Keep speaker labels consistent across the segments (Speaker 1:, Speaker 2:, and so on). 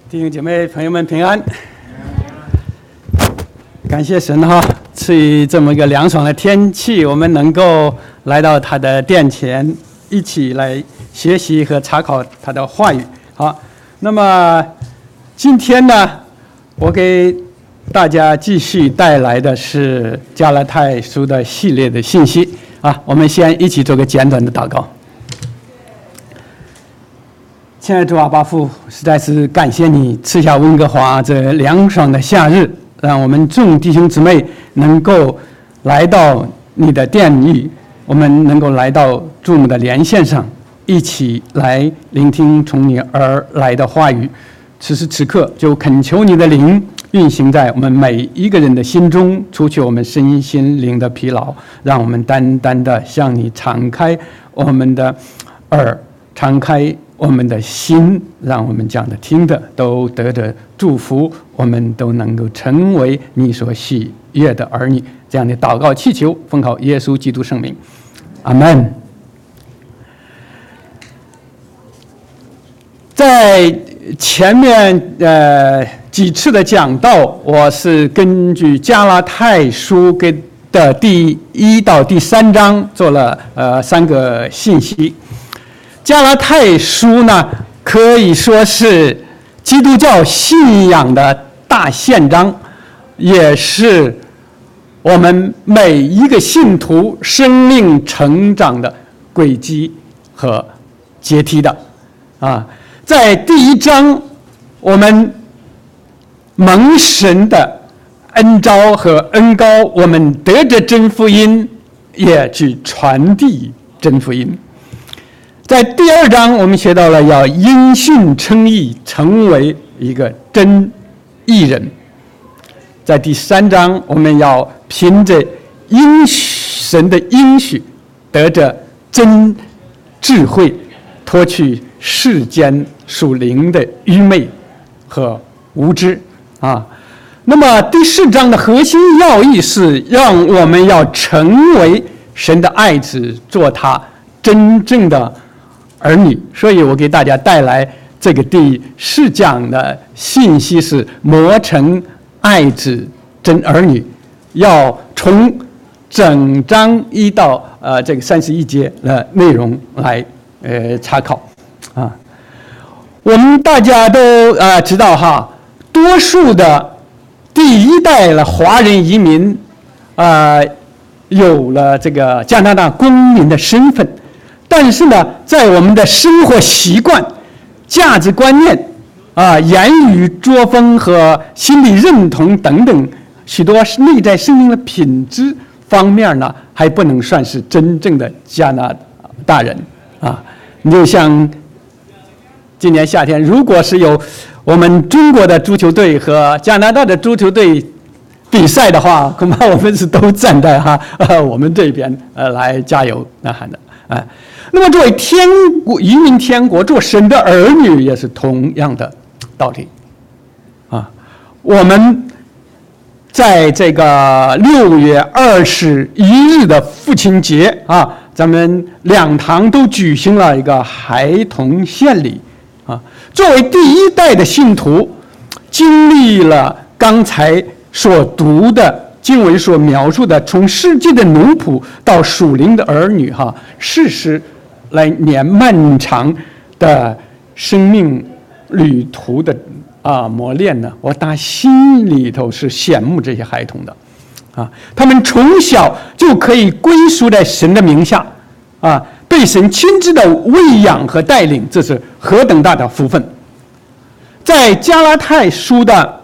Speaker 1: 弟兄姐妹朋友们平安，感谢神哈，赐予这么一个凉爽的天气，我们能够来到他的殿前，一起来学习和查考他的话语。好，那么今天呢，我给大家继续带来的是加拉太书的系列的信息啊。我们先一起做个简短的祷告。亲爱的主阿爸父，实在是感谢你赐下温哥华这凉爽的夏日，让我们众弟兄姊妹能够来到你的殿宇，我们能够来到注目的连线上，一起来聆听从你而来的话语。此时此刻，就恳求你的灵运行在我们每一个人的心中，除去我们身心灵的疲劳，让我们单单的向你敞开我们的耳，敞开我们的心，让我们讲的听的都得着祝福，我们都能够成为你所喜悦的儿女。这样的祷告祈求，奉靠耶稣基督圣名，阿们。在前面几次的讲道，我是根据加拉太书的第1到第3章做了3个信息。加拉太书呢，可以说是基督教信仰的大宪章，也是我们每一个信徒生命成长的轨迹和阶梯的啊。在第1章，我们蒙神的恩召和恩膏，我们得着真福音，也去传递真福音。在第2章，我们学到了要因信称义，成为一个真义人。在第3章，我们要凭着神的应许，得着真智慧，脱去世间属灵的愚昧和无知啊。那么第4章的核心要义是让我们要成为神的爱子，做他真正的儿女。所以我给大家带来这个第4讲的信息是磨成爱子真儿女，要从整章1到这个31节的内容来查考啊。我们大家都知道哈，多数的第1代的华人移民有了这个加拿大公民的身份，但是呢，在我们的生活习惯、价值观念言语作风和心理认同等等许多内在生命的品质方面呢，还不能算是真正的加拿大人啊。你就像今年夏天，如果是有我们中国的足球队和加拿大的足球队比赛的话，恐怕我们是都站在我们这边来加油呐喊的啊。那么作为天国移民天国做神的儿女，也是同样的道理啊。我们在这个6月21日的父亲节啊，咱们2堂都举行了一个孩童献礼啊。作为第1代的信徒，经历了刚才所读的经文所描述的从世界的奴仆到属灵的儿女40来年漫长的生命旅途的磨练呢，我打心里头是羡慕这些孩童的他们从小就可以归属在神的名下被神亲自的喂养和带领，这是何等大的福分。在加拉太书的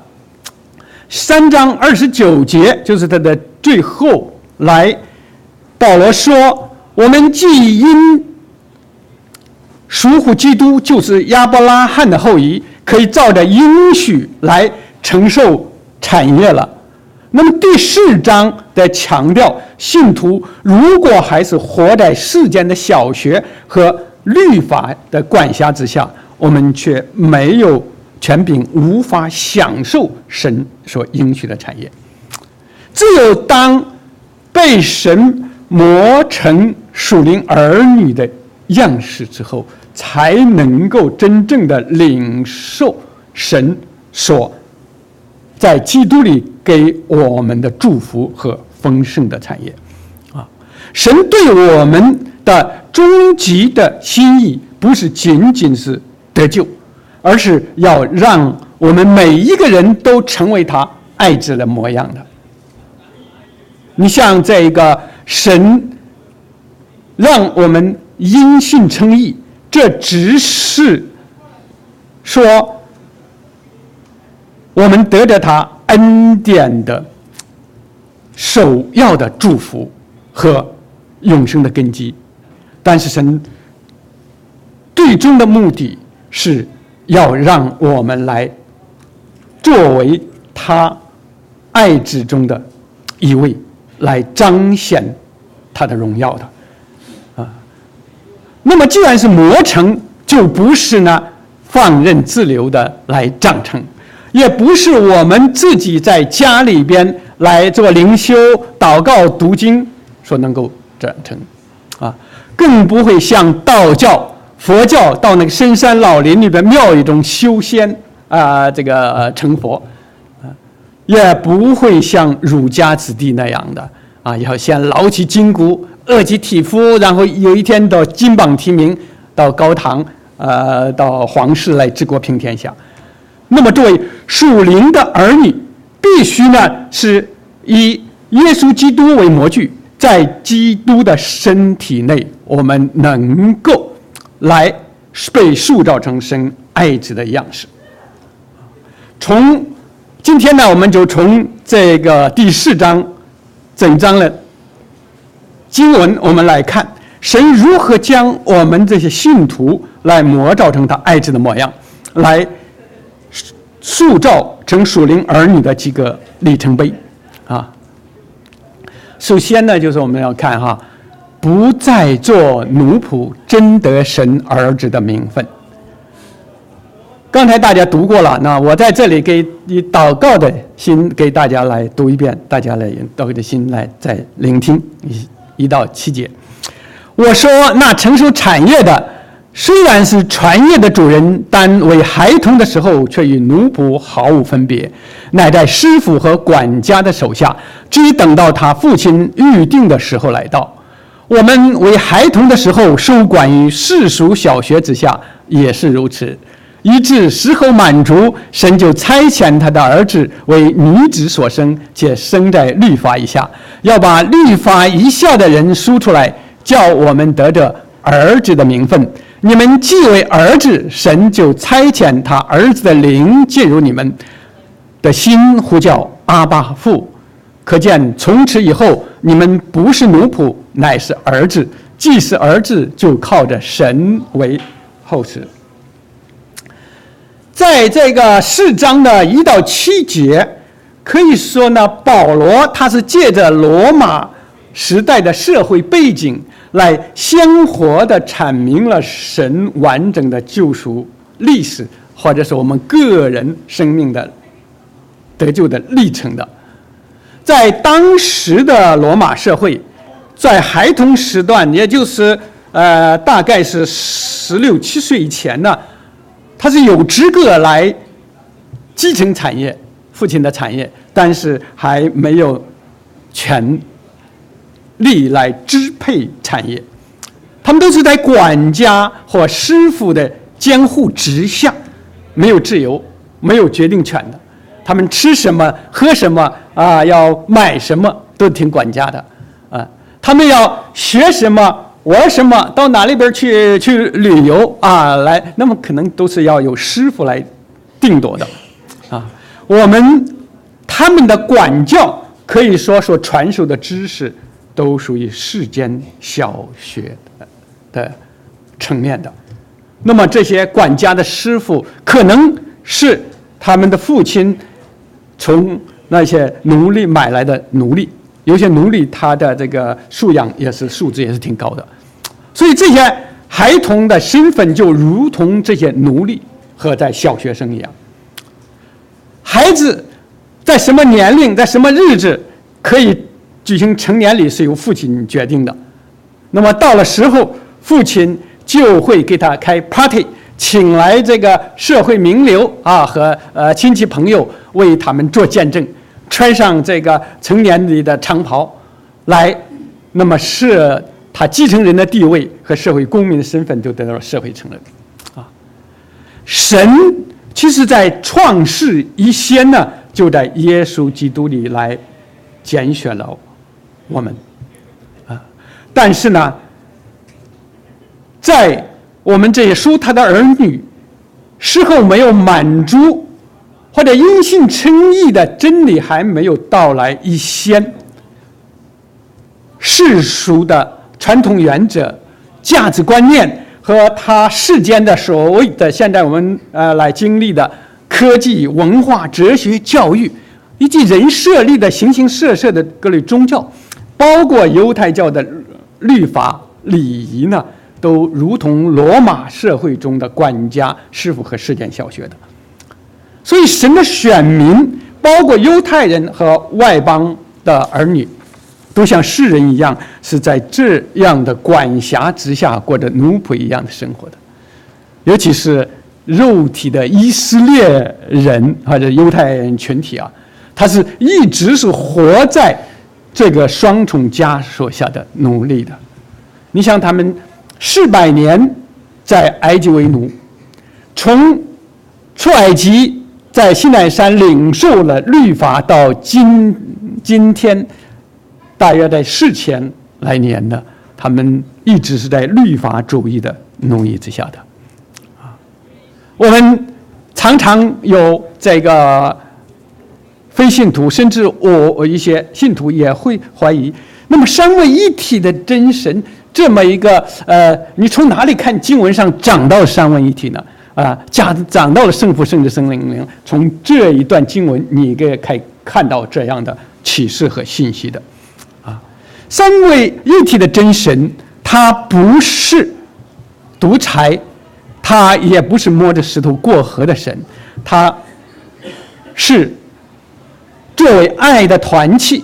Speaker 1: 3章29节，就是它的最后来，保罗说，我们既因属乎基督，就是亚伯拉罕的后裔，可以照着应许来承受产业了。那么第4章在强调，信徒如果还是活在世间的小学和律法的管辖之下，我们却没有权柄，无法享受神所应许的产业。只有当被神磨成属灵儿女的样式之后，才能够真正的领受神所在基督里给我们的祝福和丰盛的产业。神对我们的终极的心意不是仅仅是得救，而是要让我们每一个人都成为他爱子的模样的。你像这个神让我们因信称义，这只是说我们得着他恩典的首要的祝福和永生的根基，但是神最终的目的是要让我们来作为他爱子中的一位，来彰显他的荣耀的。那么既然是磨成，就不是呢放任自流的来长成，也不是我们自己在家里边来做灵修、祷告、读经所能够长成，更不会像道教、佛教到那个深山老林里边庙宇中修仙成佛，也不会像儒家子弟那样的要先劳其筋骨、饿其体肤，然后有一天到金榜题名，到高堂到皇室来治国平天下。那么作为属灵的儿女，必须呢是以耶稣基督为模具，在基督的身体内，我们能够来被塑造成神爱子的样式。从今天呢，我们就从这个第4章整章的经文，我们来看神如何将我们这些信徒来模造成他爱子的模样，来塑造成属灵儿女的几个里程碑首先呢，就是我们要看不再做奴仆，真得神儿子的名分。刚才大家读过了，那我在这里给以祷告的心给大家来读一遍，大家来以祷告的心来再聆听1到7节。我说，那承受产业的虽然是传业的主人，但为孩童的时候却与奴仆毫无分别，乃在师傅和管家的手下，只等到他父亲预定的时候来到。我们为孩童的时候受管于世俗小学之下，也是如此，以致时候满足，神就差遣他的儿子为女子所生，且生在律法以下，要把律法以下的人赎出来，叫我们得着儿子的名分。你们既为儿子，神就差遣他儿子的灵进入你们的心，呼叫阿爸父。可见从此以后，你们不是奴仆，乃是儿子。既是儿子，就靠着神为后嗣。在这个4章的1到7节，可以说呢，保罗他是借着罗马时代的社会背景来鲜活地阐明了神完整的救赎历史，或者是我们个人生命的得救的历程的。在当时的罗马社会，在孩童时段，也就是大概是16、17岁以前呢，他是有资格来继承产业，父亲的产业，但是还没有权力来支配产业。他们都是在管家或师傅的监护之下，没有自由，没有决定权的。他们吃什么喝什么要买什么都听管家的他们要学什么玩什么，到哪里边去旅游来，那么可能都是要有师傅来定夺的他们的管教可以说所传授的知识都属于世间小学的层面的。那么这些管家的师傅可能是他们的父亲从那些奴隶买来的奴隶，有些奴隶他的这个素质也是挺高的，所以这些孩童的身份就如同这些奴隶和在小学生一样。孩子在什么年龄，在什么日子可以举行成年礼，是由父亲决定的。那么到了时候，父亲就会给他开 party， 请来这个社会名流和亲戚朋友为他们做见证，穿上这个成年礼的长袍来，那么是他继承人的地位和社会公民的身份都得到了社会承认。神其实在创世以先呢，就在耶稣基督里来拣选了我们但是呢，在我们这些属他的儿女事后没有满足或者因信称义的真理还没有到来以先，世俗的传统原则、价值观念和他世间的所谓的现在我们来经历的科技、文化、哲学、教育，以及人设立的形形色色的各类宗教，包括犹太教的律法礼仪呢，都如同罗马社会中的管家、师傅和实践小学的。所以神的选民，包括犹太人和外邦的儿女，都像世人一样，是在这样的管辖之下过着奴仆一样的生活的。尤其是肉体的以色列人或者犹太人群体他是一直是活在这个双重枷锁下的奴隶的。你想他们400年在埃及为奴，从出埃及在西奈山领受了律法到今天大约在4000来年的，他们一直是在律法主义的奴役之下的。我们常常有这个非信徒，甚至我一些信徒也会怀疑，那么三位一体的真神这么一个你从哪里看经文上讲到三位一体呢？讲到了圣父、圣子、圣灵，从这一段经文你可以看到这样的启示和信息的。三位一体的真神，他不是独裁，他也不是摸着石头过河的神，他是作为爱的团契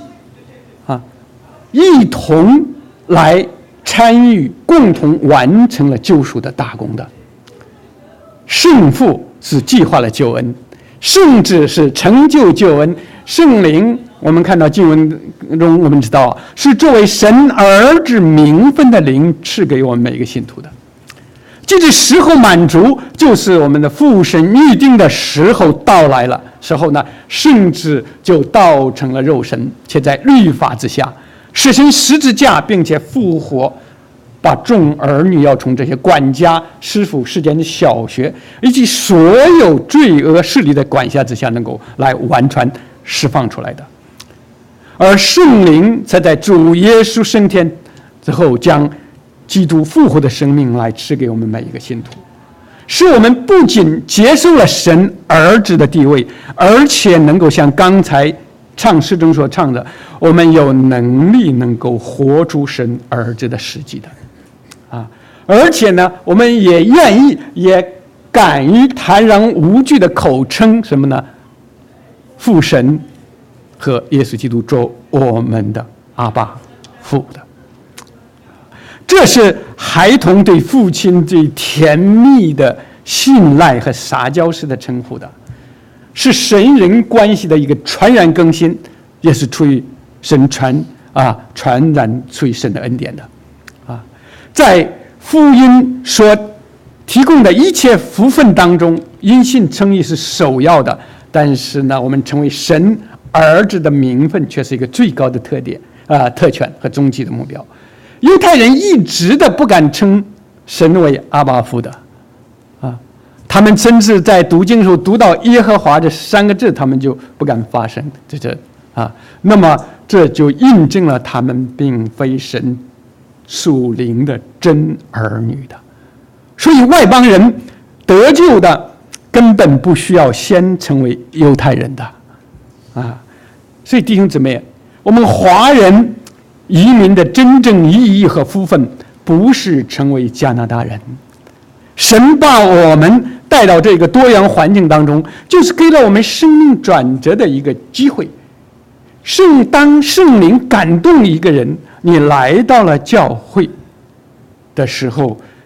Speaker 1: 一同来参与，共同完成了救赎的大功的。圣父是计划了救恩，圣子是成就救恩，圣灵我们看到经文中我们知道是作为神儿子名分的灵赐给我们每一个信徒的。这时候满足，就是我们的父神预定的时候到来了。时候呢，圣子就道成了肉身，且在律法之下实行十字架，并且复活，把众儿女要从这些管家、师傅世间的小学以及所有罪恶势力的管辖之下，能够来完全释放出来的。而圣灵则在主耶稣升天之后，将基督复活的生命来赐给我们每一个信徒，使我们不仅接受了神儿子的地位，而且能够像刚才唱诗中所唱的，我们有能力能够活出神儿子的实际的而且呢，我们也愿意也敢于坦然无惧的口称什么呢？父神和耶稣基督做我们的阿爸父的。这是孩童对父亲最甜蜜的信赖和撒娇式的称呼的，是神人关系的一个传染更新，也是出于神传染出于神的恩典的在福音所提供的一切福分当中，因信称义是首要的，但是呢，我们成为神儿子的名分却是一个最高的特权和终极的目标。犹太人一直的不敢称神为阿爸父的他们甚至在读经的时候读到耶和华这3个字，他们就不敢发声，那么这就印证了他们并非神属灵的真儿女的。所以外邦人得救的根本不需要先成为犹太人的所以弟兄姊妹，我们华人移民的真正意义和福分，不是成为加拿大人。神把我们带到这个多元环境当中，就是给了我们生命转折的一个机会。当圣灵感动一个人，你来到了教会的时候，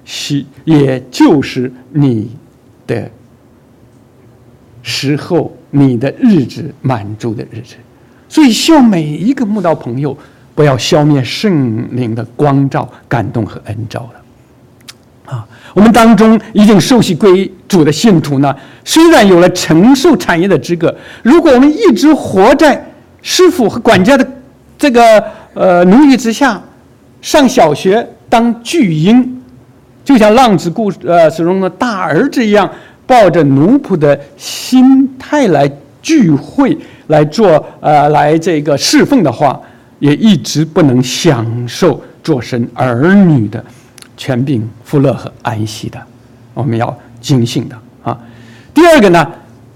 Speaker 1: 也就是你的时候，你的日子满足的日子。所以希望每一个慕道朋友不要消灭圣灵的光照、感动和恩照了。我们当中已经受洗归主的信徒呢，虽然有了承受产业的资格，如果我们一直活在师傅和管家的这个奴役之下，上小学当巨婴，就像浪子故事中的大儿子一样，抱着奴仆的心态来聚会，来做来这个侍奉的话，也一直不能享受做神儿女的权柄、福乐和安息的。我们要警醒的啊。第二个呢，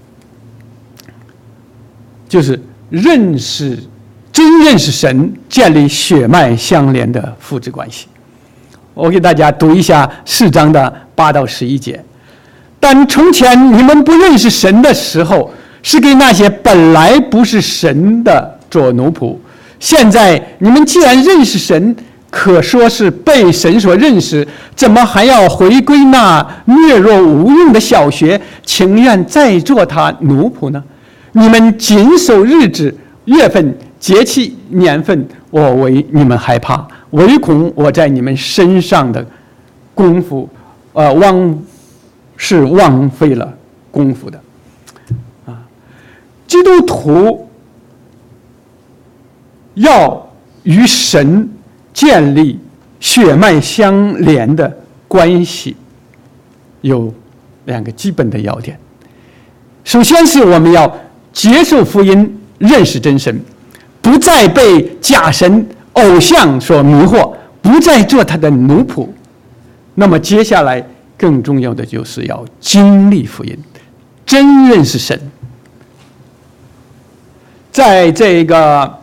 Speaker 1: 就是真认识神，建立血脉相连的父子关系。我给大家读一下4章的8到11节。但从前你们不认识神的时候，是给那些本来不是神的做奴仆。现在你们既然认识神，可说是被神所认识，怎么还要回归那懦弱无用的小学，情愿再做他奴仆呢？你们谨守日子、月份、节气、年份，我为你们害怕，唯恐我在你们身上的功夫是枉费了功夫的。基督徒要与神建立血脉相连的关系，有2个基本的要点。首先是我们要接受福音，认识真神，不再被假神、偶像所迷惑，不再做他的奴仆。那么接下来更重要的就是要经历福音，真认识神。在这个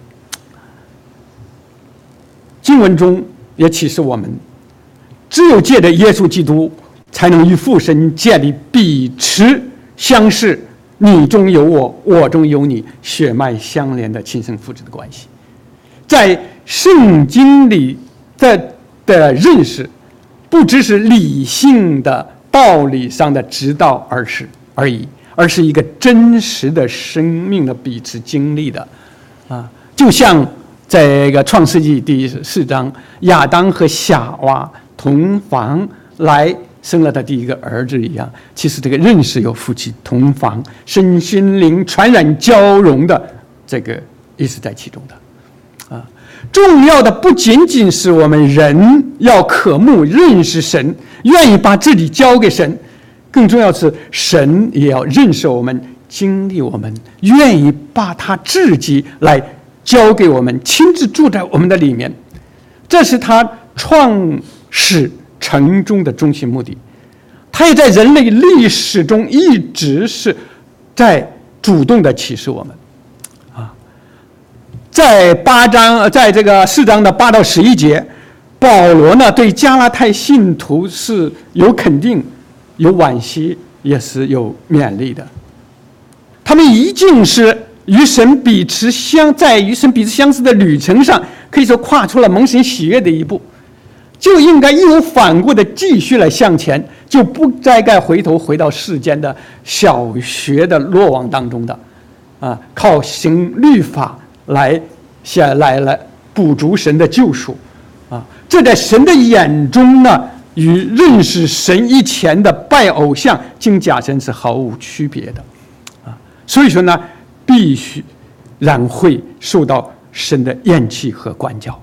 Speaker 1: 经文中也启示我们，只有借着耶稣基督，才能与父神建立彼此相视、你中有我，我中有你，血脉相连的亲生父子的关系。在圣经里的认识，不只是理性的道理上的知道而已，而是一个真实的生命的彼此经历的就像在这个创世纪第4章，亚当和夏娃同房来生了他第一个儿子一样，其实这个认识有夫妻同房、身心灵传染交融的这个意思在其中的。重要的不仅仅是我们人要渴慕认识神，愿意把自己交给神，更重要的是神也要认识我们、经历我们，愿意把他自己来交给我们，亲自住在我们的里面。这是他创始成终的中心目的。他也在人类历史中一直是在主动的启示我们。在这个4章的8到11节，保罗呢对加拉太信徒是有肯定、有惋惜，也是有勉励的。他们一定是在与神彼此相似的旅程上，可以说跨出了蒙神喜悦的一步，就应该义无反顾地继续来向前，就不再该回到世间的小学的落网当中的靠行律法来补足神的救赎这在神的眼中呢，与认识神以前的拜偶像、敬假神是毫无区别的所以说呢，必须然会受到神的厌弃和管教，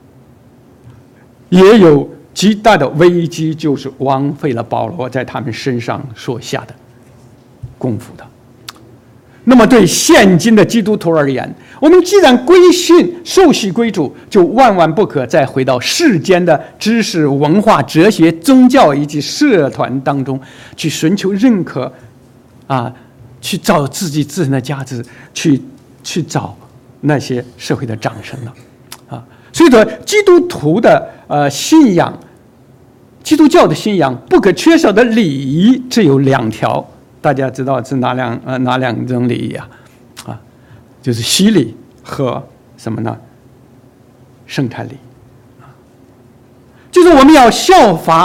Speaker 1: 也有极大的危机，就是枉费了保罗在他们身上所下的功夫的。那么对现今的基督徒而言，我们既然归信、受洗归主，就万万不可再回到世间的知识、文化、哲学、宗教以及社团当中去寻求认可去找自身的价值，去找那些社会的掌声了所以说基督徒的信仰，基督教的信仰不可缺少的礼仪只有2条，大家知道是哪两种礼仪就是洗礼和什么呢？圣餐礼就是我们要效法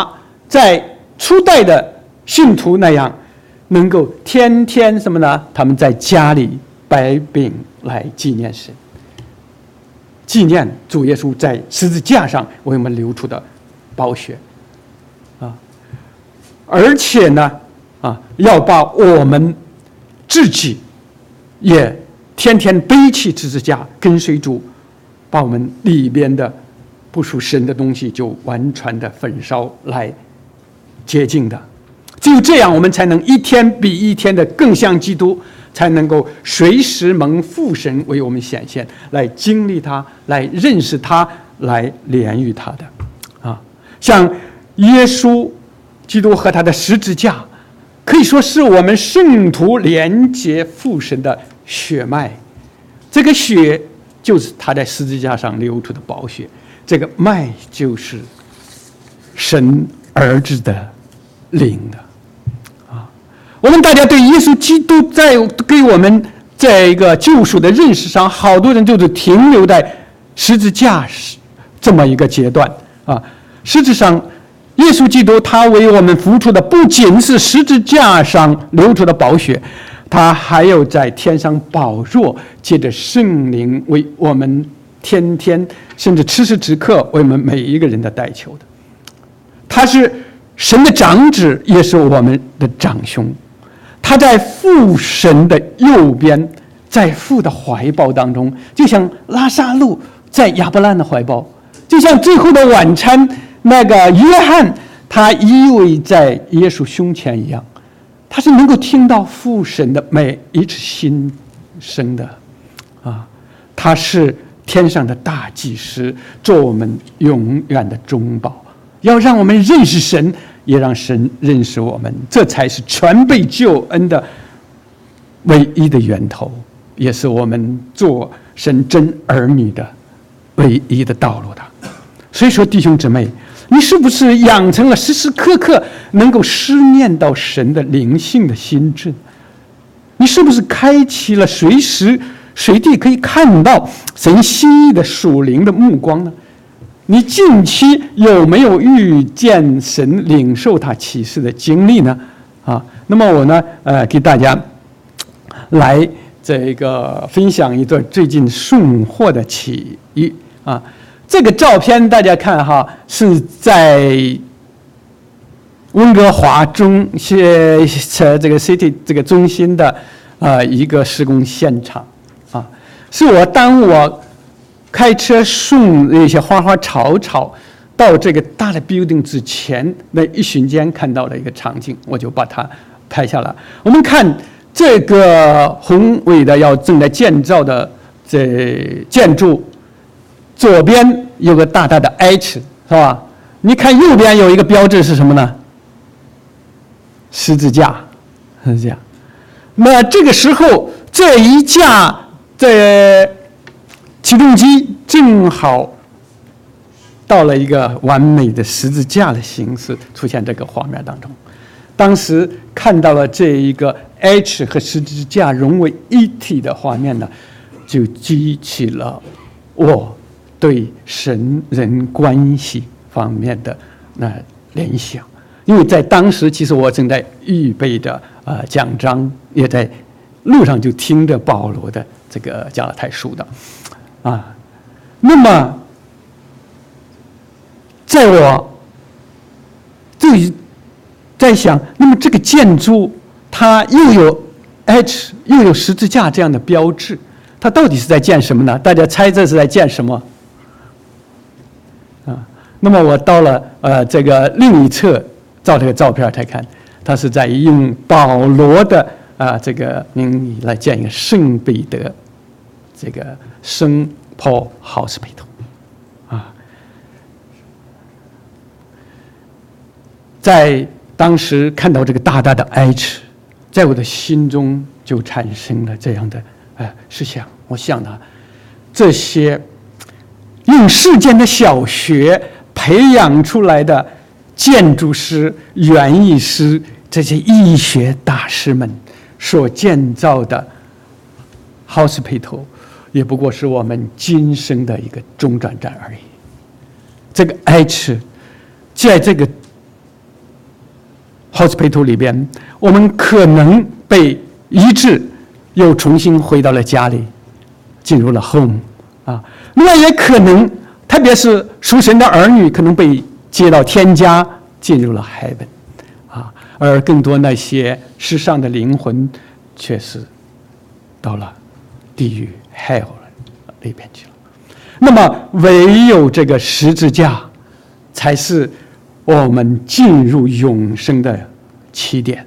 Speaker 1: 在初代的信徒那样，能够天天什么呢？他们在家里摆饼来纪念神，纪念主耶稣在十字架上为我们流出的宝血啊！而且呢，要把我们自己也天天背起十字架跟随主，把我们里边的不属神的东西就完全的焚烧来洁净的。只有这样，我们才能一天比一天的更像基督，才能够随时蒙父神为我们显现，来经历他，来认识他，来连于他的像耶稣基督和他的十字架，可以说是我们圣徒连接父神的血脉。这个血就是他在十字架上流出的宝血，这个脉就是神儿子的灵的。我们大家对耶稣基督在给我们在一个救赎的认识上，好多人就是停留在十字架这么一个阶段实际上，耶稣基督他为我们付出的不仅是十字架上流出的宝血，他还有在天上宝座借着圣灵为我们天天甚至此时此刻为我们每一个人的代求的。他是神的长子，也是我们的长兄。他在父神的右边，在父的怀抱当中，就像拉撒路在亚伯兰的怀抱，就像最后的晚餐那个约翰他依偎在耶稣胸前一样，他是能够听到父神的每一次心声的他是天上的大祭司，做我们永远的中保，要让我们认识神，也让神认识我们，这才是全备救恩的唯一的源头，也是我们做神真儿女的唯一的道路的。所以说，弟兄姊妹，你是不是养成了时时刻刻能够思念到神的灵性的心智？你是不是开启了随时随地可以看到神心意的属灵的目光呢？你近期有没有遇见神、领受他启示的经历呢？那么我呢，给大家来这个分享一段最近送货的奇遇这个照片大家看是在温哥华中这个 city 这个中心的一个施工现场是当我开车送那些花花草草到这个大的 building 之前，那一瞬间看到了一个场景，我就把它拍下来。我们看这个宏伟的正在建造的这建筑，左边有个大大的 H， 是吧？你看右边有一个标志是什么呢？十字架，是这样。那这个时候，这一架起重机正好到了一个完美的十字架的形式，出现这个画面当中。当时看到了这一个 H 和十字架融为一体的画面呢，就激起了我对神人关系方面的联想。因为在当时，其实我正在预备着讲章，也在路上就听着保罗的这个加拉太书的那么我就在想，那么这个建筑它又有 H 又有十字架这样的标志，它到底是在建什么呢？大家猜这是在建什么那么我到了这个另一侧，照这个照片才看，它是在用保罗的这个名义来建一个圣彼得这个圣 Paul Hospital 在当时看到这个大大的 H， 在我的心中就产生了这样的思想。我想这些用世间的小学培养出来的建筑师、园艺师，这些医学大师们所建造的 hospital， 也不过是我们今生的一个中转站而已。这个 H 在这个 hospital 里边，我们可能被医治，又重新回到了家里，进入了 home 啊。另外也可能，特别是属神的儿女，可能被接到天家，进入了 heaven 啊。而更多那些世上的灵魂，却是到了地狱 hell 里边去了。那么唯有这个十字架，才是我们进入永生的起点。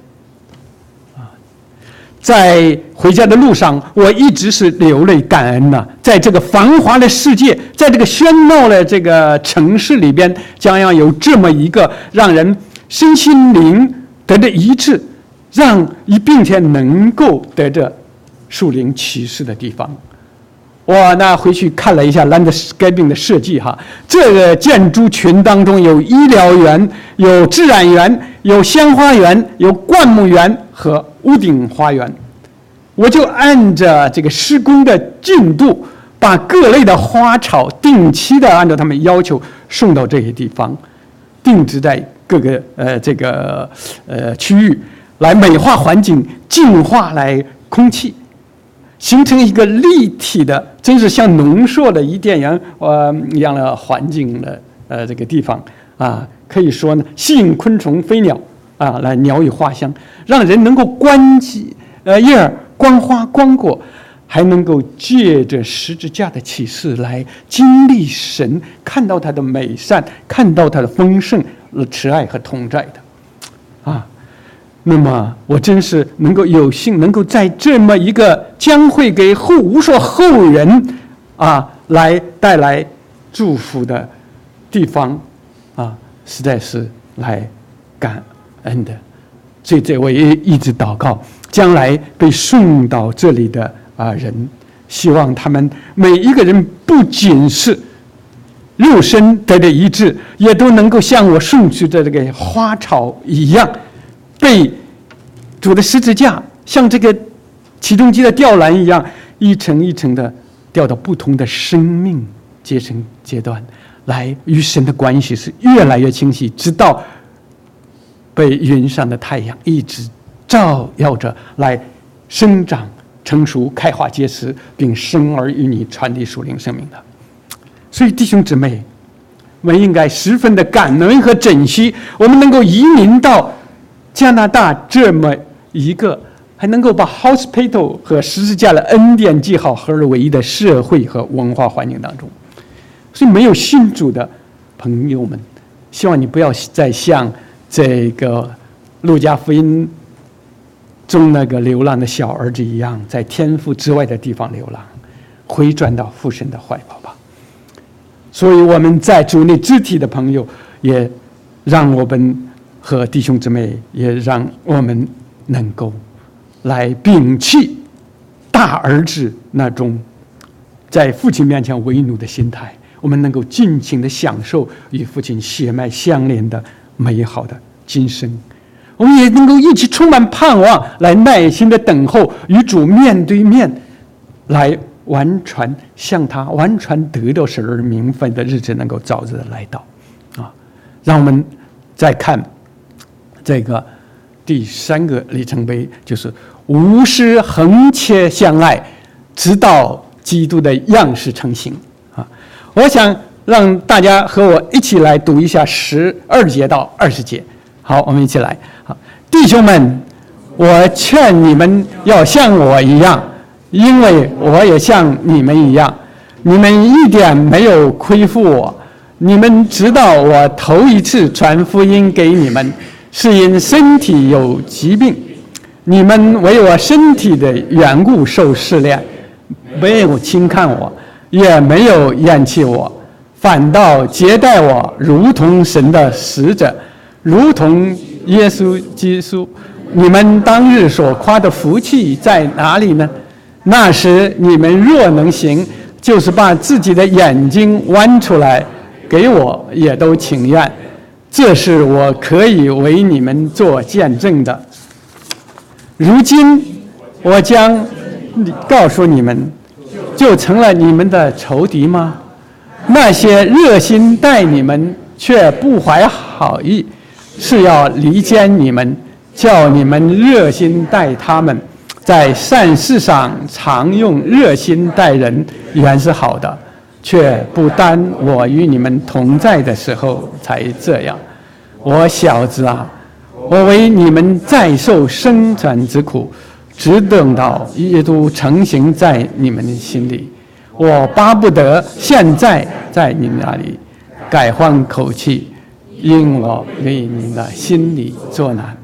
Speaker 1: 在回家的路上，我一直是流泪感恩呐。在这个繁华的世界，在这个喧闹的这个城市里边，将要有这么一个让人身心灵得着一致，并且能够得着属灵启示的地方。我呢回去看了一下 landscaping 的设计哈，这个建筑群当中有医疗园、有自然园、有鲜花园、有灌木园和屋顶花园。我就按着这个施工的进度，把各类的花草定期的按照他们要求送到这些地方，定植在各个区域，来美化环境、净化来空气。形成一个立体的，真是像浓缩的伊甸园一样的环境的这个地方啊，可以说呢，吸引昆虫、飞鸟啊来鸟语花香，让人能够观叶观花观果，还能够借着十字架的启示来经历神，看到他的美善，看到他的丰盛、慈爱和同在的啊。那么我真是能够有幸能够在这么一个将会给无数后人啊来带来祝福的地方啊，实在是来感恩的。所以这我也一直祷告，将来被送到这里的人，希望他们每一个人不仅是肉身得的医治，也都能够像我送去的这个花草一样，被主的十字架像这个起重机的吊篮一样，一层一层的吊到不同的生命阶段，来与神的关系是越来越清晰，直到被云上的太阳一直照耀着，来生长成熟、开花结实，并生儿育女，传递属灵生命的。所以弟兄姊妹，我们应该十分的感恩和珍惜，我们能够移民到加拿大这么一个还能够把 hospital 和十字架的恩典记号合而为一的社会和文化环境当中。所以没有信主的朋友们，希望你不要再像这个路加福音中那个流浪的小儿子一样，在天父之外的地方流浪，回转到父神的怀抱吧。所以我们在主内肢体的朋友，也让我们和弟兄姊妹，也让我们能够来摒弃大儿子那种在父亲面前为奴的心态，我们能够尽情的享受与父亲血脉相连的美好的今生。我们也能够一起充满盼望，来耐心的等候与主面对面，来向他完全得到神而名分的日子能够早日的来到啊！让我们再看这个第3个里程碑，就是无私横切相爱，直到基督的样式成型啊！我想让大家和我一起来读一下12节到20节。好，我们一起来。好，弟兄们，我劝你们要像我一样，因为我也像你们一样。你们一点没有亏负我，你们知道我头一次传福音给你们，是因身体有疾病，你们为我身体的缘故受试炼，没有轻看我，也没有厌弃我，反倒接待我，如同神的使者，如同耶稣基督。你们当日所夸的福气在哪里呢？那时你们若能行，就是把自己的眼睛剜出来给我，也都情愿。这是我可以为你们做见证的。如今我将告诉你们，就成了你们的仇敌吗？那些热心待你们却不怀好意， 是要离间你们，叫你们热心待他们，在善事上常用热心待人，原是好的，却不单我与你们同在的时候才这样。我小子啊，我为你们再受生产之苦，只等到基督成形在你们的心里。我巴不得现在在你们那里改换口气，因我为你们的心里作难。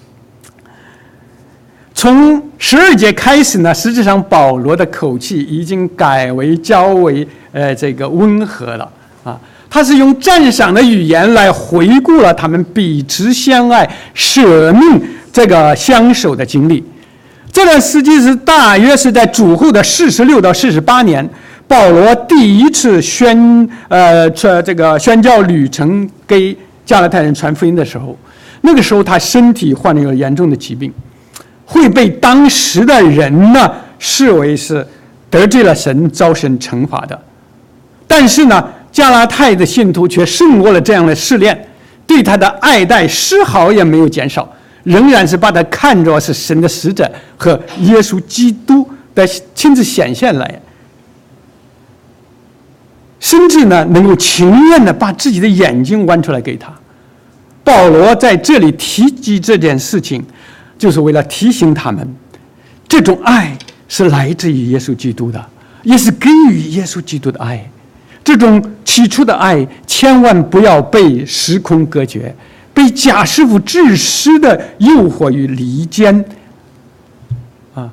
Speaker 1: 从12节开始呢，实际上保罗的口气已经改为较为这个温和了啊。他是用赞赏的语言来回顾了他们彼此相爱、舍命这个相守的经历。这段时期是大约是在主后的46到48年，保罗第一次宣教旅程给加拉太人传福音的时候。那个时候他身体患了一个严重的疾病，会被当时的人呢视为是得罪了神、遭神惩罚的。但是呢，加拉太的信徒却胜过了这样的试炼，对他的爱戴丝毫也没有减少，仍然是把他看作是神的使者和耶稣基督的亲自显现来，甚至呢能够情愿的把自己的眼睛剜出来给他。保罗在这里提及这件事情，就是为了提醒他们，这种爱是来自于耶稣基督的，也是给予耶稣基督的爱。这种起初的爱千万不要被时空隔绝，被假师傅自私的诱惑与离间啊！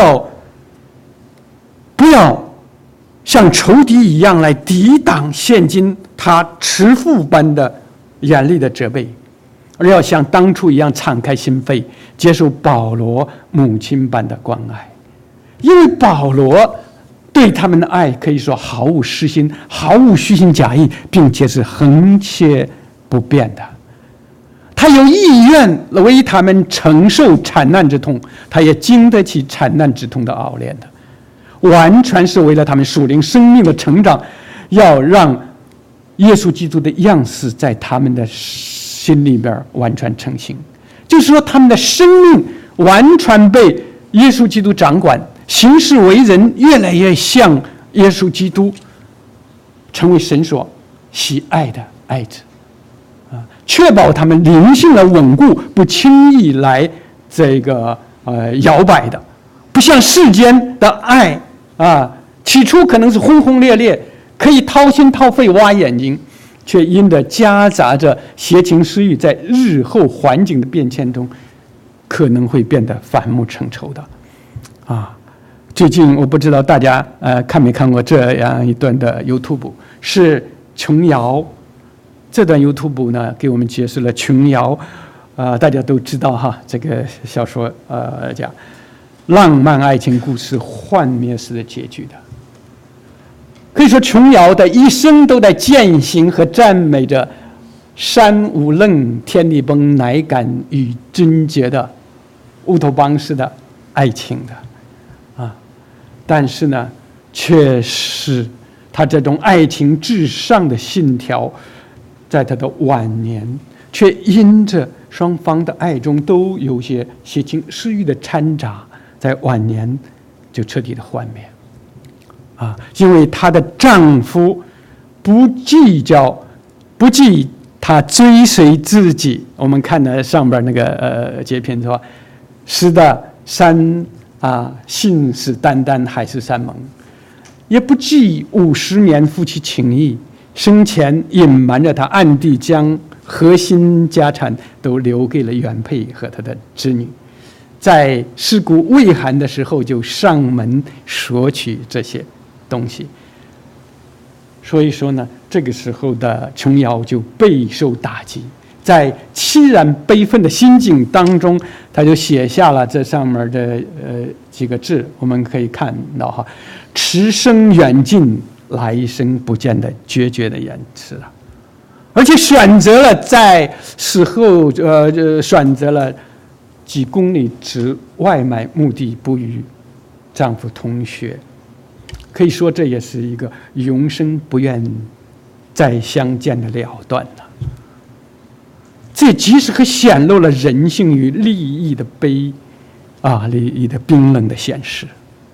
Speaker 1: 不要像仇敌一样来抵挡现今他慈父般的严厉的责备，而要像当初一样敞开心扉，接受保罗母亲般的关爱。因为保罗对他们的爱可以说毫无私心，毫无虚情假意，并且是恒切不变的。他有意愿为他们承受惨难之痛，他也经得起惨难之痛的熬炼的，完全是为了他们属灵生命的成长，要让耶稣基督的样式在他们的心里边完全成型。就是说，他们的生命完全被耶稣基督掌管，行事为人越来越像耶稣基督，成为神所喜爱的爱子啊！确保他们灵性的稳固，不轻易来摇摆的，不像世间的爱啊，起初可能是轰轰烈烈，可以掏心掏肺挖眼睛，却因着夹杂着邪情私欲，在日后环境的变迁中，可能会变得反目成仇的啊！最近我不知道大家看没看过这样一段的 YouTube， 是琼瑶。这段 YouTube 呢，给我们解释了琼瑶，大家都知道哈，这个小说讲浪漫爱情故事幻灭式的结局的。可以说，琼瑶的一生都在践行和赞美着山无棱、天地崩、乃敢与贞洁的乌托邦式的爱情的。但是呢，却是他这种爱情至上的信条，在他的晚年，却因着双方的爱中都有些邪情私欲的掺杂，在晚年就彻底的幻灭。因为她的丈夫不计他追随自己。我们看的上边那个截片说，是的，信誓旦旦海誓山盟，也不计50年夫妻情谊，生前隐瞒着他，暗地将核心家产都留给了原配和他的子女，在尸骨未寒的时候就上门索取这些东西。所以说呢，这个时候的琼瑶就备受打击，在凄然悲愤的心境当中，他就写下了这上面的几个字，我们可以看到哈，此生远近，来生不见的决绝的言辞了。而且选择了在死后选择了几公里之外买墓地，不与丈夫同穴。可以说，这也是一个永生不愿再相见的了断了。 这即使可显露了人性与利益的利益的冰冷的现实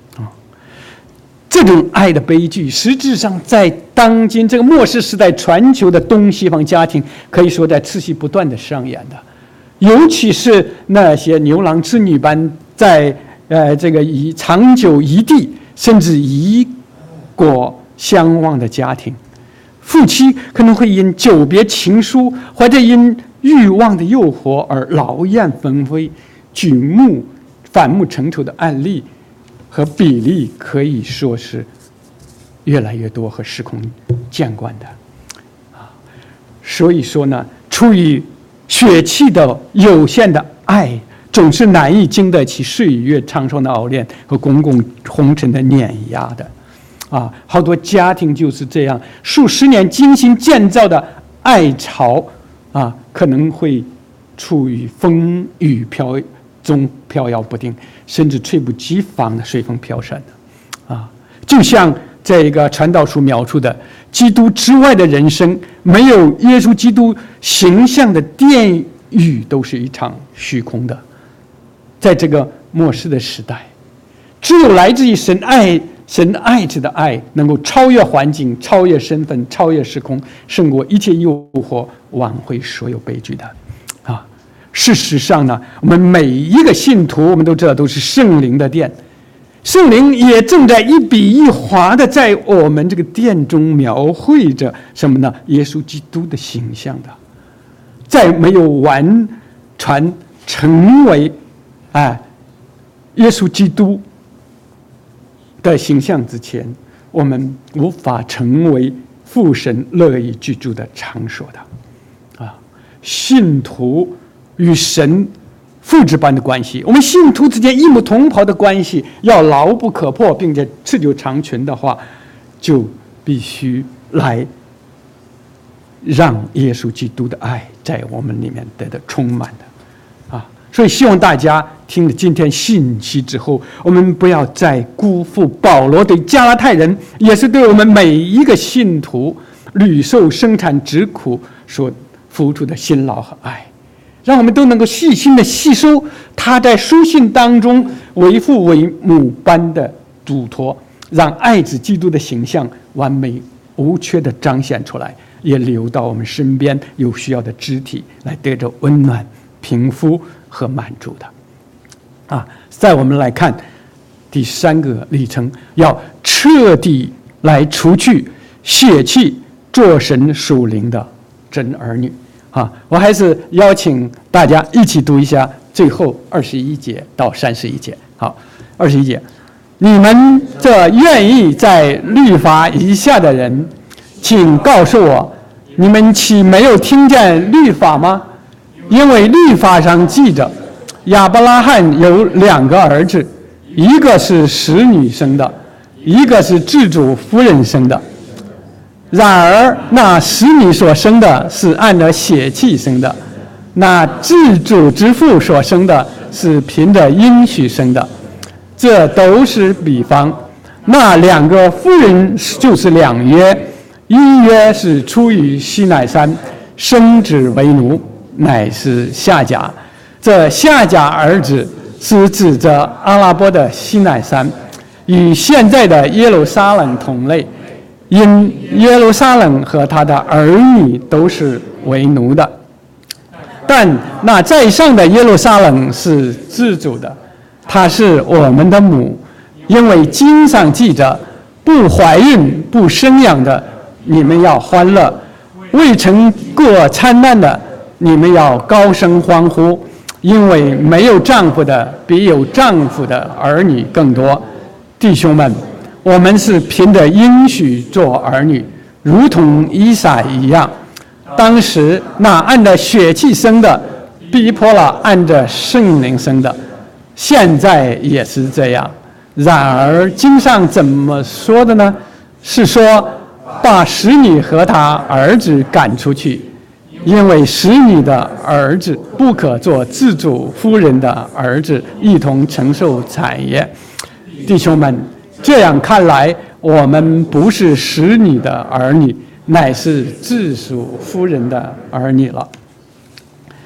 Speaker 1: 这种爱的悲剧，实质上在当今这个末世时代全球的东西方家庭，可以说在持续不断的上演的。尤其是那些牛郎织女般在这个以长久异地甚至异国相望的家庭，夫妻可能会因久别情疏或者因欲望的诱惑而劳燕分飞、反目成仇的案例和比例可以说是越来越多和司空见惯的所以说呢，出于血气的有限的爱，总是难以经得起岁月长寿的熬炼和滚滚红尘的碾压的好多家庭就是这样，数十年精心建造的爱巢可能会处于风雨中飘摇不定，甚至猝不及防的随风飘散就像这个传道书描述的，基督之外的人生，没有耶稣基督形象的殿宇都是一场虚空的。在这个末世的时代，只有来自于神爱子的爱，能够超越环境、超越身份、超越时空，胜过一切诱惑，挽回所有悲剧的事实上呢，我们每一个信徒，我们都知道都是圣灵的殿，圣灵也正在一笔一划的在我们这个殿中描绘着什么呢？耶稣基督的形象的。在没有完全成为耶稣基督的形象之前，我们无法成为父神乐意居住的场所的信徒与神父子般的关系，我们信徒之间一母同袍的关系要牢不可破，并且持久长存的话，就必须来让耶稣基督的爱在我们里面得到充满的所以希望大家听了今天信息之后，我们不要再辜负保罗对加拉太人，也是对我们每一个信徒屡受生产之苦所付出的辛劳和爱，让我们都能够细心的吸收他在书信当中为父为母般的嘱托，让爱子基督的形象完美无缺的彰显出来，也流到我们身边有需要的肢体，来得着温暖、平复和满足的在我们来看第三个历程，要彻底来除去血气做神属灵的真儿女我还是邀请大家一起读一下最后21节到31节。好，21节，你们这愿意在律法以下的人，请告诉我，你们岂没有听见律法吗？因为律法上记着，亚伯拉罕有2个儿子，一个是使女生的，一个是自主夫人生的。然而那使女所生的是按着血气生的，那自主之父所生的是凭着应许生的。这都是比方。那2个妇人就是2约，一约是出于西乃山，生子为奴，乃是夏甲。这夏甲儿子是指着阿拉伯的西乃山，与现在的耶路撒冷同类，因耶路撒冷和他的儿女都是为奴的。但那在上的耶路撒冷是自主的，她是我们的母，因为经上记着，不怀孕不生养的，你们要欢乐；未曾过参难的，你们要高声欢呼，因为没有丈夫的比有丈夫的儿女更多。弟兄们，我们是凭着应许做儿女，如同以撒一样。当时那按着血气生的，逼迫了按着圣灵生的，现在也是这样。然而经上怎么说的呢？是说把使女和他儿子赶出去，因为使女的儿子不可做自主夫人的儿子，一同承受产业。弟兄们，这样看来，我们不是使女的儿女，乃是自属夫人的儿女了。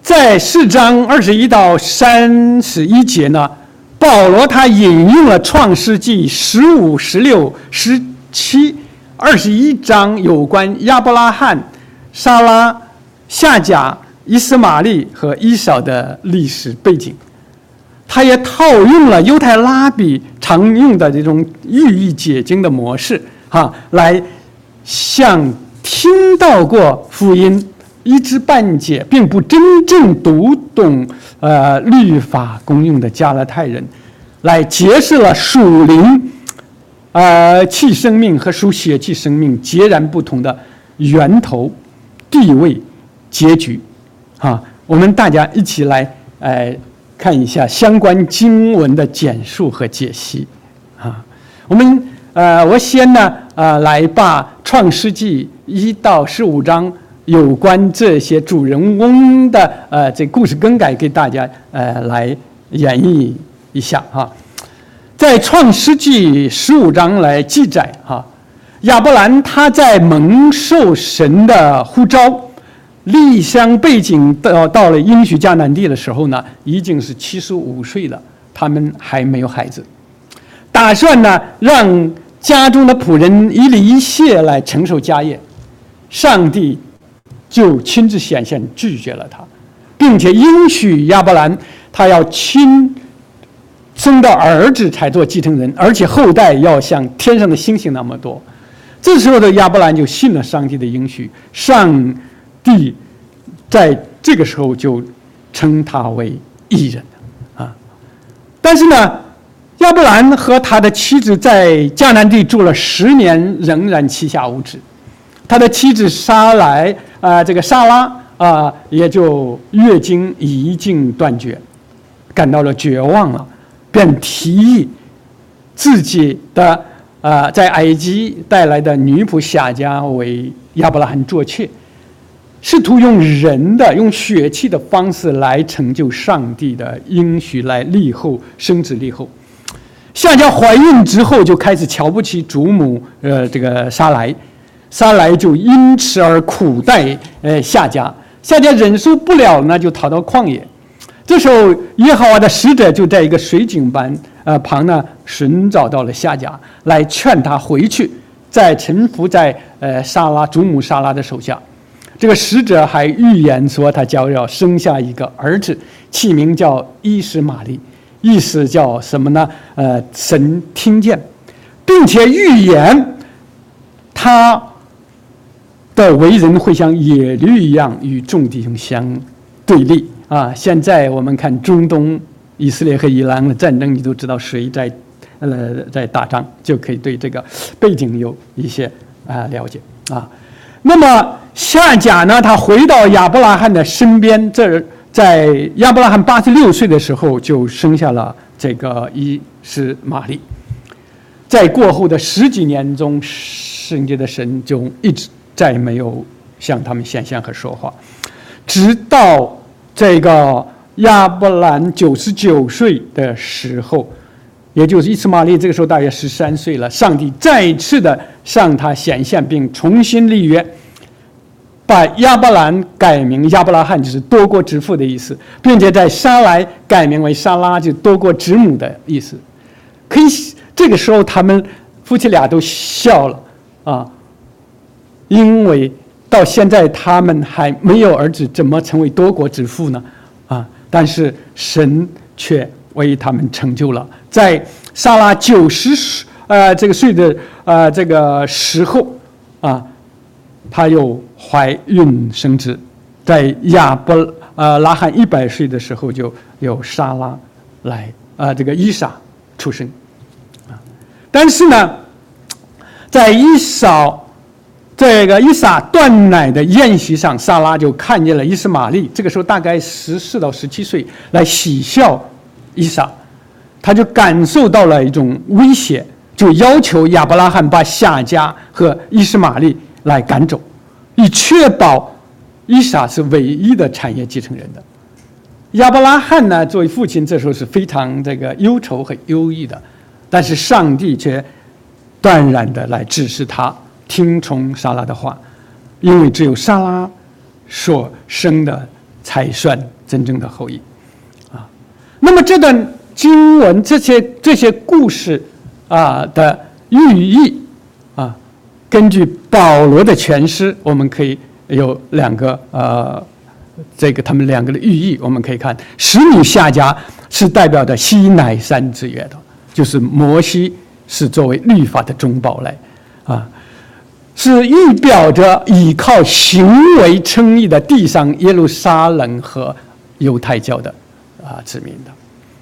Speaker 1: 在4章21到31节呢，保罗他引用了创世纪15、16、17、21章有关亚伯拉罕、撒拉、夏甲、以斯玛利和以扫的历史背景。他也套用了犹太拉比常用的这种寓意解经的模式，来向听到过福音一知半解并不真正读懂律法功用的加拉太人，来揭示了属灵气生命和属血气生命截然不同的源头、地位、结局。我们大家一起来看一下相关经文的简述和解析。我先呢来把创世纪1到15章有关这些主人翁的这故事更改给大家来演绎一下。在创世纪15章来记载，亚伯兰他在蒙受神的呼召，离乡背井到了应许迦南地的时候呢，已经是75岁了，他们还没有孩子，打算呢让家中的仆人以利以谢来承受家业。上帝就亲自显现拒绝了他，并且应许亚伯兰他要亲生的儿子才做继承人，而且后代要像天上的星星那么多。这时候的亚伯兰就信了上帝的应许，上帝在这个时候就称他为义人。但是呢，亚伯兰和他的妻子在迦南地住了10年，仍然膝下无子。他的妻子撒拉也就月经已经断绝，感到了绝望了，便提议自己的在埃及带来的女仆夏甲为亚伯拉罕做妾，试图用血气的方式来成就上帝的应许，来立后生子立后。夏甲怀孕之后就开始瞧不起祖母这个撒莱就因此而苦待夏甲忍受不了呢，就逃到旷野。这时候耶和华的使者就在一个水井旁呢寻找到了夏甲，来劝他回去，再臣服在祖母撒拉的手下。这个使者还预言说他将要生下一个儿子，起名叫伊斯玛利，意思叫什么呢？神听见，并且预言他的为人会像野驴一样与众弟兄相对立。现在我们看中东以色列和伊朗的战争，你都知道谁在打仗，就可以对这个背景有一些了解。那么夏甲呢，他回到亚伯拉罕的身边，在亚伯拉罕86岁的时候就生下了这个伊斯玛利。在过后的10几年中，圣洁的神就一直再没有向他们显现和说话，直到这个亚伯兰99岁的时候，也就是伊斯玛利这个时候大约13岁了，上帝再次的向他显现，并重新立约，把亚伯兰改名亚伯拉罕，就是多国之父的意思，并且在撒莱改名为撒拉，就多国之母的意思。这个时候他们夫妻俩都笑了因为到现在他们还没有儿子，怎么成为多国之父呢？但是神却为他们成就了，在撒拉90这个岁的这个时候她又怀孕生子，在亚伯拉罕100岁的时候，就有撒拉来这个以撒出生。但是呢，在以撒断奶的宴席上，撒拉就看见了伊斯玛利，这个时候大概14到17岁，来喜笑以撒，他就感受到了一种威胁，就要求亚伯拉罕把夏甲和伊斯玛利来赶走，以确保以撒是唯一的产业继承人的。亚伯拉罕呢，作为父亲，这时候是非常这个忧愁和忧郁的，但是上帝却断然的来指示他听从撒拉的话，因为只有撒拉所生的才算真正的后裔啊。那么这段经文这些故事的寓意啊，根据保罗的诠释，我们可以有两个他们两个的寓意，我们可以看使女下家是代表的西乃山之约的，就是摩西是作为律法的中保来是预表着依靠行为称义的地上耶路撒冷和犹太教的子民的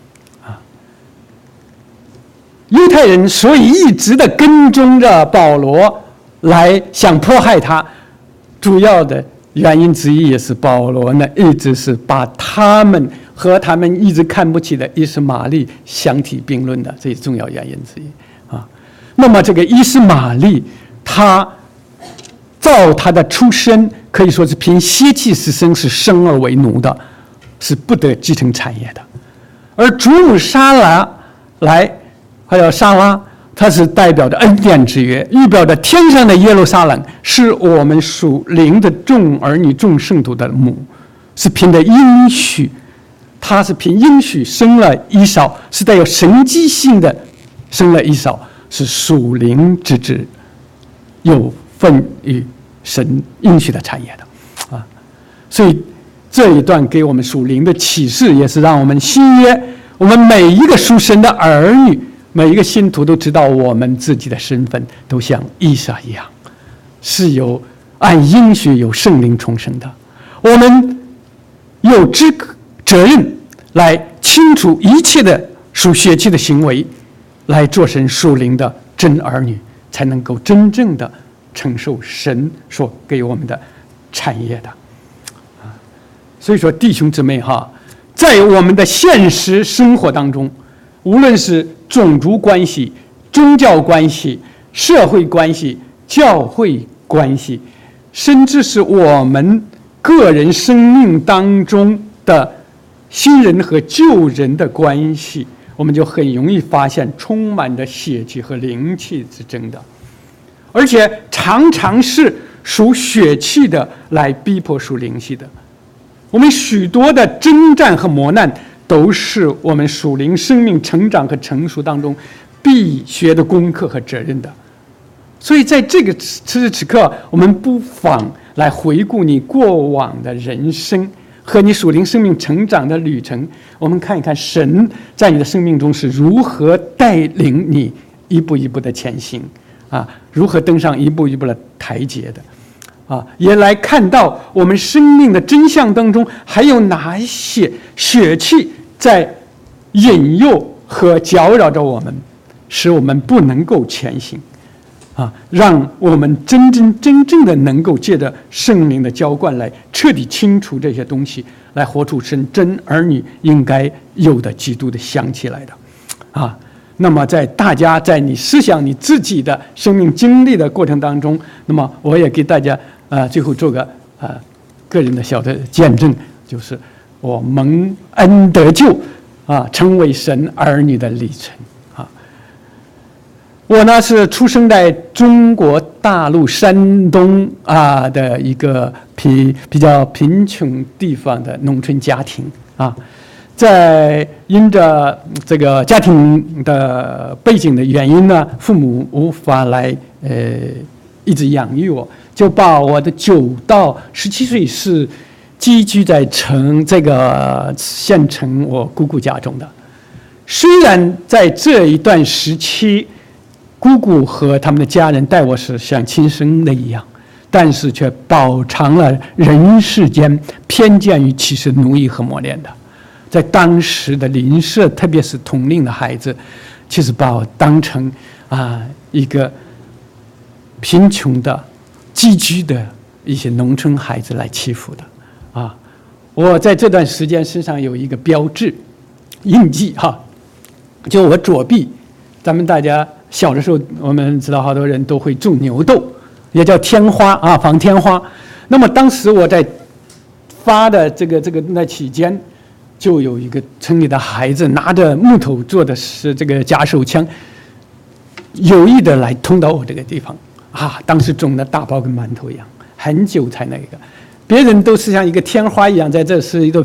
Speaker 1: 犹太人所以一直的跟踪着保罗来想迫害他，主要的原因之一也是保罗呢一直是把他们和他们一直看不起的伊斯玛利相提并论的，这是重要原因之一那么这个伊斯玛利他照他的出身可以说是凭血气之身，是生而为奴的，是不得继承产业的。而祖母撒拉还有撒拉，它是代表的恩典之约，预表着天上的耶路撒冷是我们属灵的众儿女众圣徒的母，是凭着应许，他是凭应许生了以扫，是带有神迹性的生了以扫，是属灵之子，有份于神应许的产业的所以这一段给我们属灵的启示，也是让我们新约我们每一个属神的儿女，每一个信徒都知道我们自己的身份都像以撒一样，是有按应许有圣灵重生的，我们有责任来清除一切的属血气的行为，来做神属灵的真儿女，才能够真正的承受神所给我们的产业的所以说弟兄姊妹在我们的现实生活当中，无论是种族关系、宗教关系、社会关系、教会关系，甚至是我们个人生命当中的新人和旧人的关系，我们就很容易发现充满着血气和灵气之争的，而且常常是属血气的来逼迫属灵气的。我们许多的征战和磨难，都是我们属灵生命成长和成熟当中必学的功课和责任的。所以在这个此时此刻，我们不妨来回顾你过往的人生和你属灵生命成长的旅程，我们看一看神在你的生命中是如何带领你一步一步的前行如何登上一步一步的台阶的也来看到我们生命的真相当中还有哪一些血气在引诱和搅扰着我们，使我们不能够前行让我们真正的能够借着圣灵的浇灌来彻底清除这些东西，来活出神真儿女应该有的基督的香气来的那么大家在你思想你自己的生命经历的过程当中，那么我也给大家最后做个个人的小的见证，就是我蒙恩得救成为神儿女的历程我呢是出生在中国大陆山东的一个比较贫穷地方的农村家庭在因着这个家庭的背景的原因呢，父母无法来一直养育我，就把我的9到17岁是寄居在这个县城我姑姑家中的。虽然在这一段时期，姑姑和他们的家人待我是像亲生的一样，但是却饱尝了人世间偏见与歧视、奴役和磨练的。在当时的邻舍，特别是同龄的孩子，其实把我当成一个贫穷的寄居的一些农村孩子来欺负的我在这段时间身上有一个标志印记就我左臂，咱们大家小的时候我们知道好多人都会种牛痘，也叫天花防天花。那么当时我在发的这个那期间，就有一个村里的孩子拿着木头做的是这个假手枪，有意的来捅到我这个地方当时肿的大包跟馒头一样，很久才那个别人都是像一个天花一样，在这是一个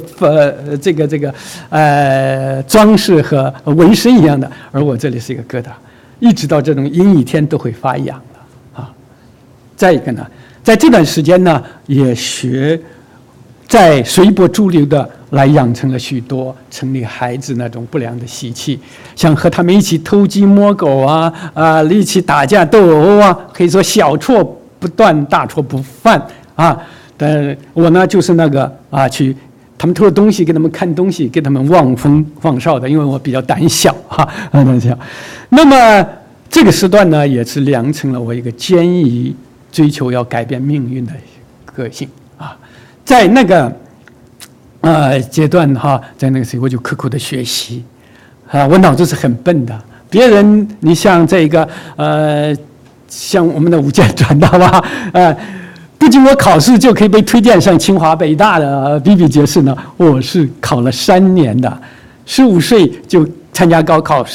Speaker 1: 装饰和纹身一样的，而我这里是一个疙瘩，一直到这种阴雨天都会发痒的啊。再一个呢，在这段时间呢，也学在随波逐流的来养成了许多城里孩子那种不良的习气，像和他们一起偷鸡摸狗啊，一起打架斗殴啊，可以说小错不断，大错不犯啊。但我呢，就是那个去他们偷了东西，给他们看东西，给他们望风放哨的，因为我比较胆小胆小。那么这个时段呢，也是养成了我一个坚毅追求要改变命运的个性啊。在那个阶段在那个时候我就刻苦的学习我脑子是很笨的。别人你像这个像我们的武建传道吧不经过考试就可以被推荐上清华北大的比比皆是呢。我是考了3年的，15岁就参加高考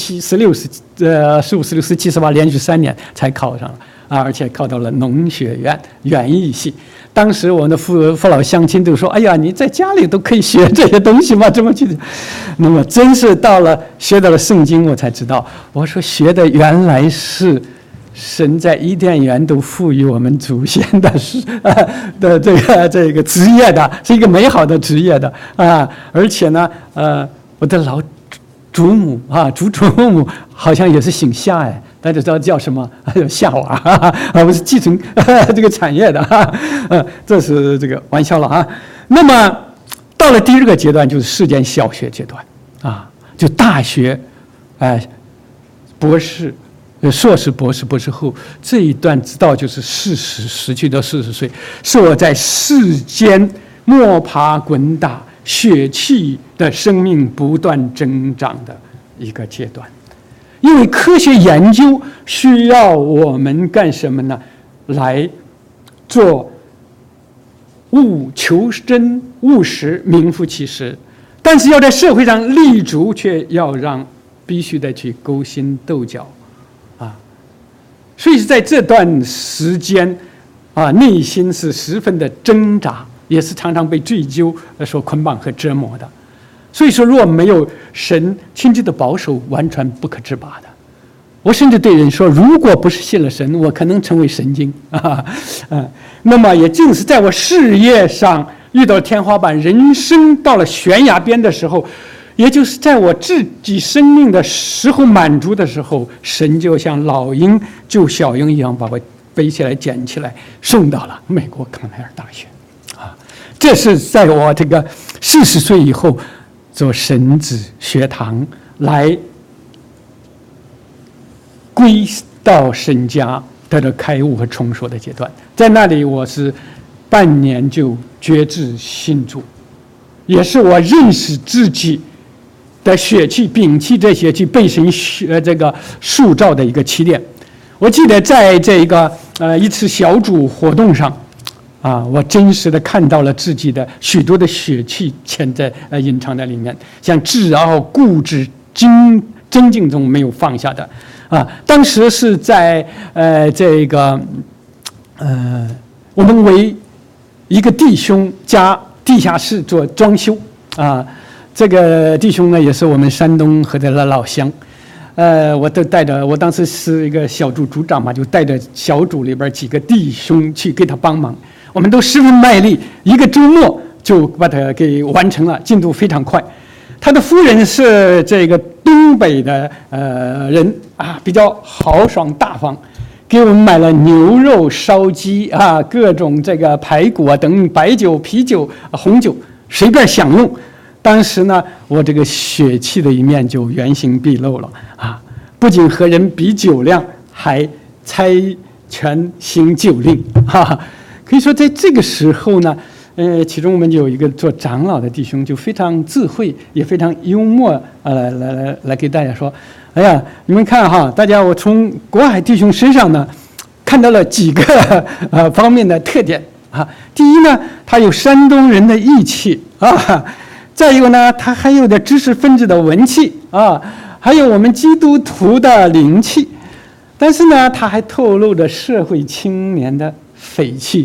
Speaker 1: ，15、16、17、18连续3年才考上了而且考到了农学院园艺系。当时我们的父老乡亲都说：“哎呀，你在家里都可以学这些东西吗？怎么去？”那么真是学到了圣经，我才知道，我说学的原来是神在伊甸园都赋予我们祖先的这个职业的，是一个美好的职业的而且呢我的老祖母祖母好像也是姓夏大家知道叫什么？夏娃我是继承这个产业的这是这个玩笑了那么到了第2个阶段，就是世间小学阶段就大学博士、硕士、博士、博士后这一段，直到就是失去到40岁，是我在世间摸爬滚打、血气的生命不断增长的一个阶段。因为科学研究需要我们干什么呢？来做务求真、务实、名副其实。但是要在社会上立足，却要必须得去勾心斗角所以在这段时间内心是十分的挣扎，也是常常被罪疚所捆绑和折磨的。所以说，如果没有神亲自的保守，完全不可自拔的。我甚至对人说，如果不是信了神，我可能成为神经那么也正是在我事业上遇到天花板，人生到了悬崖边的时候，也就是在我自己生命的时候满足的时候，神就像老鹰救小鹰一样，把我背起来、捡起来，送到了美国康奈尔大学这是在我这个40岁以后做神子学堂，来归到神家得到开悟和重说的阶段。在那里我是半年就决志信主，也是我认识自己的血气、摒弃这些去被神这个塑造的一个起点。我记得在这个一次小组活动上我真实的看到了自己的许多的血气潜在隐藏在里面，像自傲、固执、真境中没有放下的当时是在这个我们为一个弟兄家地下室做装修这个弟兄呢也是我们山东菏泽的老乡。我都带着，我当时是一个小组组长嘛，就带着小组里边几个弟兄去给他帮忙。我们都十分卖力，一个周末就把它给完成了，进度非常快。他的夫人是这个东北的人比较豪爽大方，给我们买了牛肉、烧鸡各种这个排骨等白酒、啤酒、红酒，随便享用。当时呢，我这个血气的一面就原形毕露了不仅和人比酒量，还猜拳行酒令可以说在这个时候呢，其中我们有一个做长老的弟兄，就非常智慧，也非常幽默来给大家说：“哎呀，你们看大家，我从国海弟兄身上呢，看到了几个方面的特点第一呢，他有山东人的义气再一个呢，他还有点知识分子的文气还有我们基督徒的灵气，但是呢，他还透露着社会青年的匪气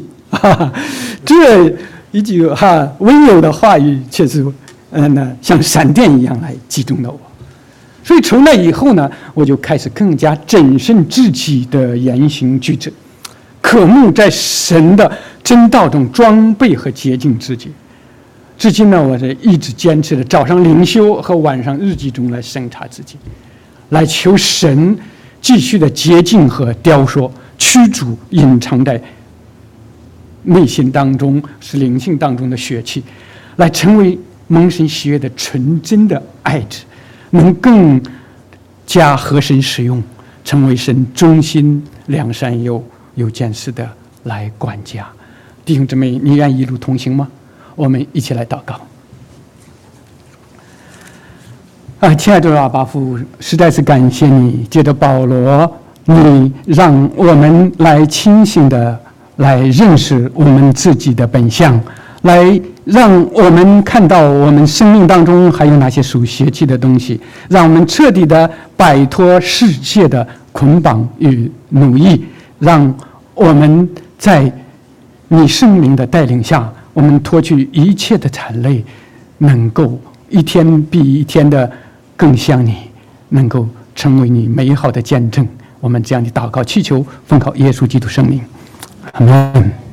Speaker 1: 这一句温柔的话语，确实，像闪电一样来击中了我。所以从那以后呢，我就开始更加谨慎自己的言行举止，渴慕在神的真道中装备和洁净自己。至今呢，我是一直坚持的早上灵修和晚上日记中来审查自己，来求神继续的洁净和雕塑，驱逐隐藏在内心当中是灵性当中的血气，来成为蒙神喜悦的纯真的爱子，能更加合神使用，成为神忠心良善又有见识的来管家。弟兄姊妹，你愿意一路同行吗？我们一起来祷告。亲爱的阿爸父，实在是感谢你，借着保罗，你让我们来清醒的来认识我们自己的本相，来让我们看到我们生命当中还有哪些属邪气的东西，让我们彻底的摆脱世界的捆绑与奴役，让我们在你圣灵的带领下，我们脱去一切的惨累，能够一天比一天的更像你，能够成为你美好的见证。我们这样的祷告祈求，奉靠耶稣基督圣名，阿门。